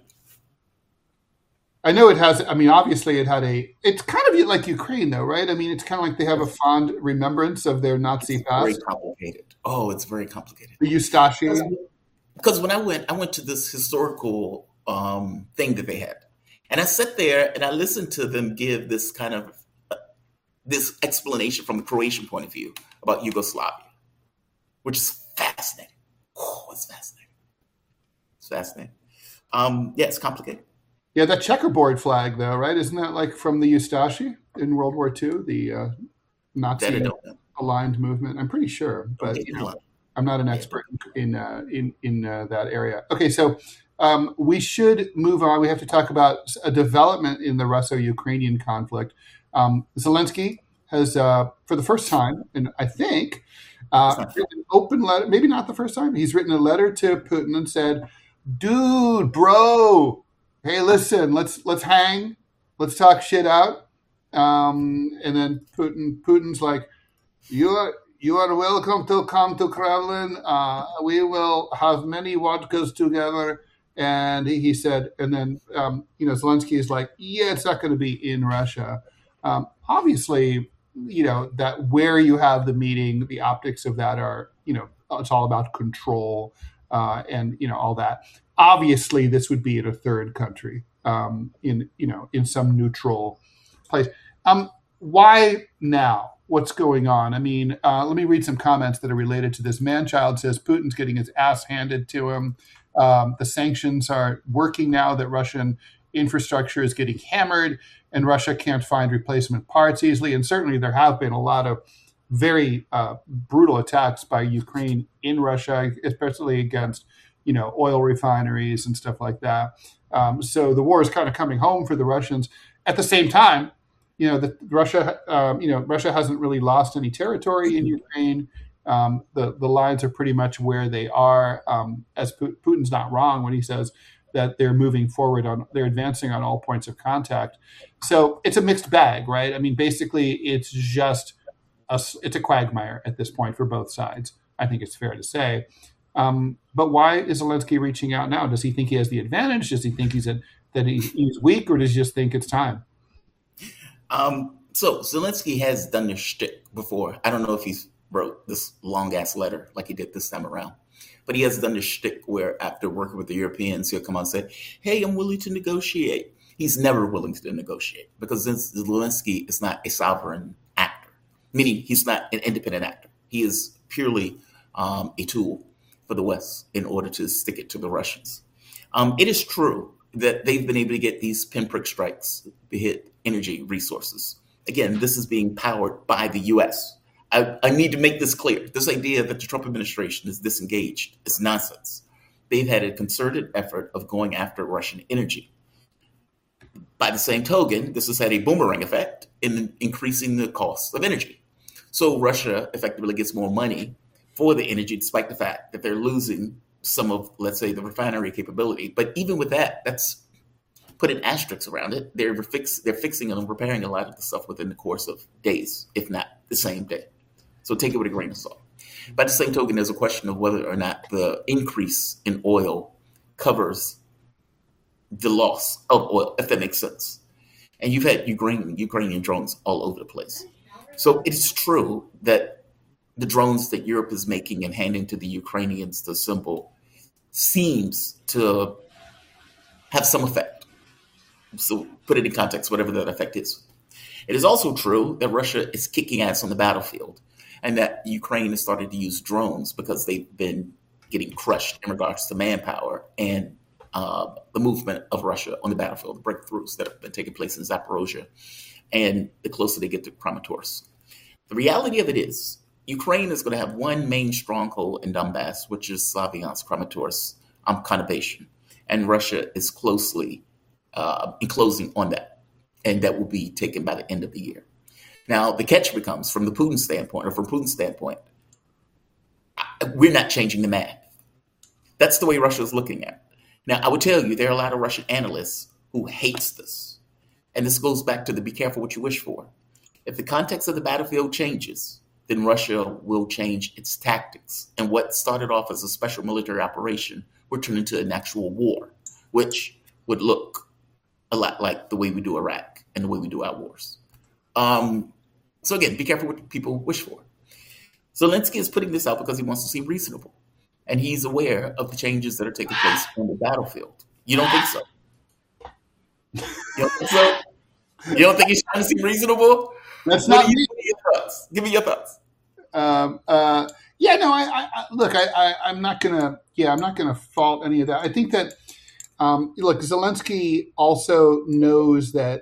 I know it has. I mean, obviously, it's kind of like Ukraine, though, right? I mean, it's kind of like they have a fond remembrance of their Nazi past. Very complicated. Oh, it's very complicated. The Ustashi. Because when I went to this historical thing that they had, and I sat there and I listened to them give this kind of this explanation from the Croatian point of view about Yugoslavia, which is fascinating. Oh, it's fascinating. It's fascinating. Yeah, it's complicated. Yeah, that checkerboard flag, though, right? Isn't that like from the Ustashi in World War II, the Nazi aligned movement? I'm pretty sure, but I'm not an expert in that area. Okay, so we should move on. We have to talk about a development in the Russo-Ukrainian conflict. Zelensky has, for the first time, and I think, written an open letter. Maybe not the first time. He's written a letter to Putin and said, "Dude, bro. Hey, listen, let's hang, let's talk shit out." And then Putin's like, you are welcome to come to Kremlin. We will have many vodkas together. And he said, and then, Zelensky is like, yeah, it's not going to be in Russia. Obviously, that where you have the meeting, the optics of that are, it's all about control and, all that. obviously, this would be in a third country, in some neutral place. Why now? What's going on? I mean, let me read some comments that are related to this. Manchild says Putin's getting his ass handed to him. The sanctions are working now that Russian infrastructure is getting hammered and Russia can't find replacement parts easily. And certainly there have been a lot of very brutal attacks by Ukraine in Russia, especially against, oil refineries and stuff like that. So the war is kind of coming home for the Russians. At the same time, Russia hasn't really lost any territory in Ukraine. The lines are pretty much where they are. As Putin's not wrong when he says that they're moving forward they're advancing on all points of contact. So it's a mixed bag, right? I mean, basically, it's just it's a quagmire at this point for both sides. I think it's fair to say. But why is Zelensky reaching out now? Does he think he has the advantage? Does he think that he's weak, or does he just think it's time? So Zelensky has done this shtick before. I don't know if he's wrote this long ass letter like he did this time around, but he has done this shtick where after working with the Europeans, he'll come out and say, "Hey, I'm willing to negotiate." He's never willing to negotiate because Zelensky is not a sovereign actor, meaning he's not an independent actor. He is purely a tool for the West in order to stick it to the Russians. It is true that they've been able to get these pinprick strikes to hit energy resources. Again, this is being powered by the U.S. I need to make this clear. This idea that the Trump administration is disengaged is nonsense. They've had a concerted effort of going after Russian energy. By the same token, this has had a boomerang effect in increasing the cost of energy. So Russia effectively gets more money for the energy, despite the fact that they're losing some of, let's say, the refinery capability. But even with that, that's put an asterisk around it. They're fixing and repairing a lot of the stuff within the course of days, if not the same day. So take it with a grain of salt. By the same token, there's a question of whether or not the increase in oil covers the loss of oil, if that makes sense. And you've had Ukrainian drones all over the place. So it is true that the drones that Europe is making and handing to the Ukrainians to assemble seems to have some effect. So put it in context, whatever that effect is. It is also true that Russia is kicking ass on the battlefield and that Ukraine has started to use drones because they've been getting crushed in regards to manpower and the movement of Russia on the battlefield, the breakthroughs that have been taking place in Zaporozhye, and the closer they get to Kramatorsk. The reality of it is Ukraine is going to have one main stronghold in Donbass, which is Slavyansk, Kramatorsk, Conurbation, and Russia is closely enclosing on that, and that will be taken by the end of the year. Now, the catch becomes, from Putin's standpoint, we're not changing the math. That's the way Russia is looking at it. Now, I would tell you, there are a lot of Russian analysts who hates this. And this goes back to the be careful what you wish for. If the context of the battlefield changes, then Russia will change its tactics. And what started off as a special military operation will turn into an actual war, which would look a lot like the way we do Iraq and the way we do our wars. So again, be careful what people wish for. Zelensky is putting this out because he wants to seem reasonable. And he's aware of the changes that are taking place on the battlefield. You don't think so? You don't think so? You don't think he's trying to seem reasonable? That's not me. Give me your thoughts. Look, I'm not gonna fault any of that. I think that look, Zelensky also knows that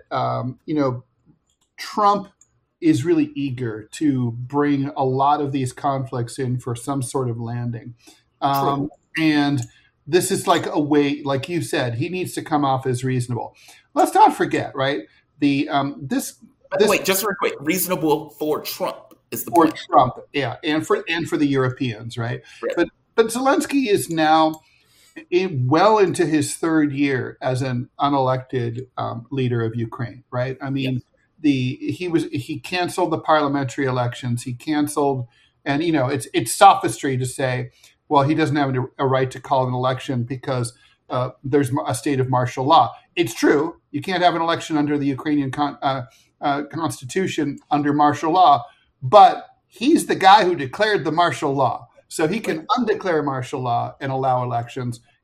Trump is really eager to bring a lot of these conflicts in for some sort of landing. And this is like a way, like you said, he needs to come off as reasonable. Let's not forget, right? Wait, just real quick. Reasonable for Trump is the for point. Trump, yeah, and for the Europeans, right? But Zelensky is now well into his third year as an unelected leader of Ukraine, right? I mean, yes. He canceled the parliamentary elections. He canceled, and it's sophistry to say, well, he doesn't have a right to call an election because there's a state of martial law. It's true. You can't have an election under the Ukrainian constitution under martial law, but he's the guy who declared the martial law. So he can undeclare martial law and allow elections.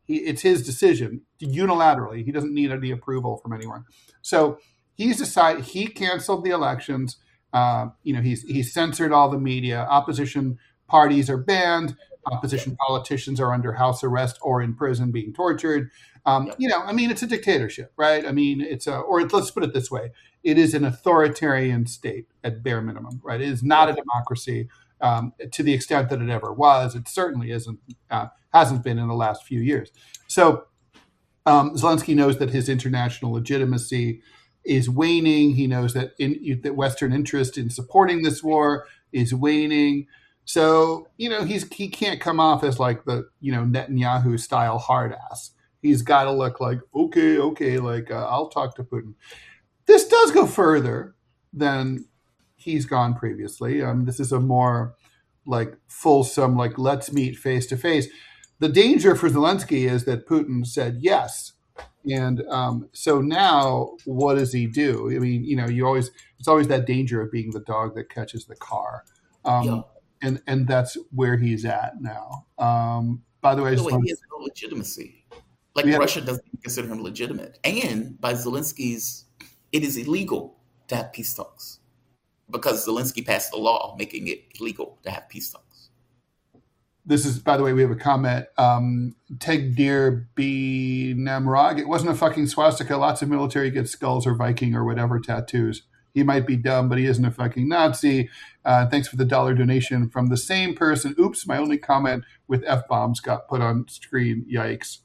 It's his decision unilaterally. He doesn't need any approval from anyone. So he's decided he canceled the elections. He's censored all the media. Opposition parties are banned. Opposition politicians are under house arrest or in prison being tortured. It's a dictatorship, right? Let's put it this way. It is an authoritarian state at bare minimum, right? It is not a democracy to the extent that it ever was. It certainly hasn't been in the last few years. So Zelensky knows that his international legitimacy is waning. He knows that that Western interest in supporting this war is waning. So, he can't come off as like the, Netanyahu style hard ass. He's got to look like, okay, I'll talk to Putin. This does go further than he's gone previously. This is a more like fulsome, like, let's meet face to face. The danger for Zelensky is that Putin said yes. And so now what does he do? I mean, it's always that danger of being the dog that catches the car. And that's where he's at now. By the way, he has no legitimacy. Russia doesn't consider him legitimate. And by Zelensky's, it is illegal to have peace talks because Zelensky passed a law making it illegal to have peace talks. This is, by the way, we have a comment. Tegdir B. Namrog. It wasn't a fucking swastika. Lots of military get skulls or Viking or whatever tattoos. He might be dumb, but he isn't a fucking Nazi. Thanks for the $1 donation from the same person. Oops, my only comment with F-bombs got put on screen. Yikes.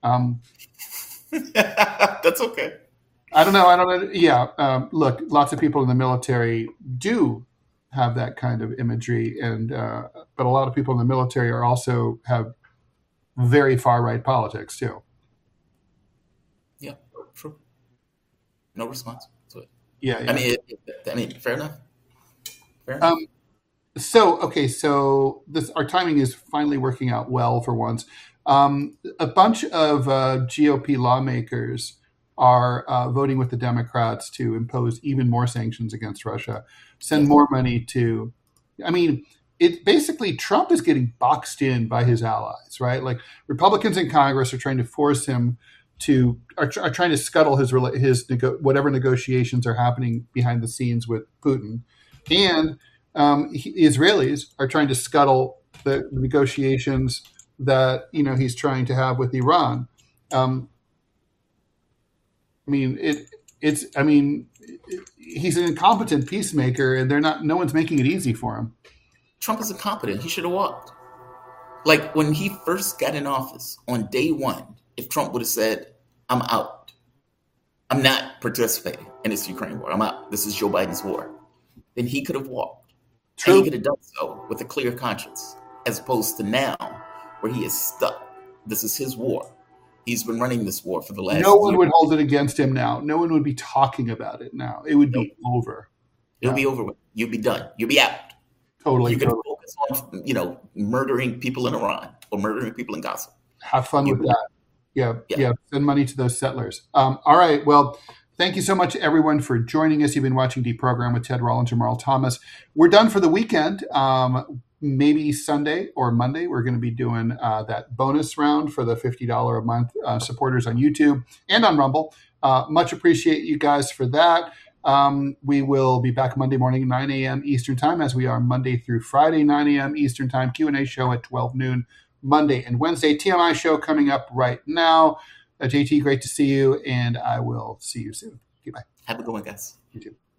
That's okay. I don't know. Yeah. Look, lots of people in the military do have that kind of imagery, but a lot of people in the military have very far right politics too. Yeah, true. No response to it. Yeah. I mean, fair enough. Fair enough. So our timing is finally working out well for once. A bunch of GOP lawmakers are voting with the Democrats to impose even more sanctions against Russia, send more money to. I mean, it basically Trump is getting boxed in by his allies, right? Like Republicans in Congress are trying to force him are trying to scuttle his whatever negotiations are happening behind the scenes with Putin, and Israelis are trying to scuttle the negotiations that he's trying to have with Iran. He's an incompetent peacemaker, and no one's making it easy for him. Trump is incompetent. He should have walked. Like when he first got in office on day one, if Trump would have said, "I'm out. I'm not participating in this Ukraine war. I'm out. This is Joe Biden's war," then he could have walked. True. And he could have done so with a clear conscience, as opposed to now, where he is stuck. This is his war. He's been running this war for the last. No one would hold it against him now. No one would be talking about it now. It would be over. It'll be over. You'll be done. You'll be out. Totally. You can focus on, murdering people in Iran or murdering people in Gaza. Have fun with that. Yeah. Send money to those settlers. All right. Well, thank you so much, everyone, for joining us. You've been watching Deprogram with Ted Rollins and Merle Thomas. We're done for the weekend. Maybe Sunday or Monday, we're going to be doing that bonus round for the $50 a month supporters on YouTube and on Rumble. Much appreciate you guys for that. We will be back Monday morning, 9 a.m. Eastern Time, as we are Monday through Friday, 9 a.m. Eastern Time. Q&A show at 12 noon, Monday and Wednesday. TMI show coming up right now. JT, great to see you, and I will see you soon. Goodbye. Have a good one, guys. You too.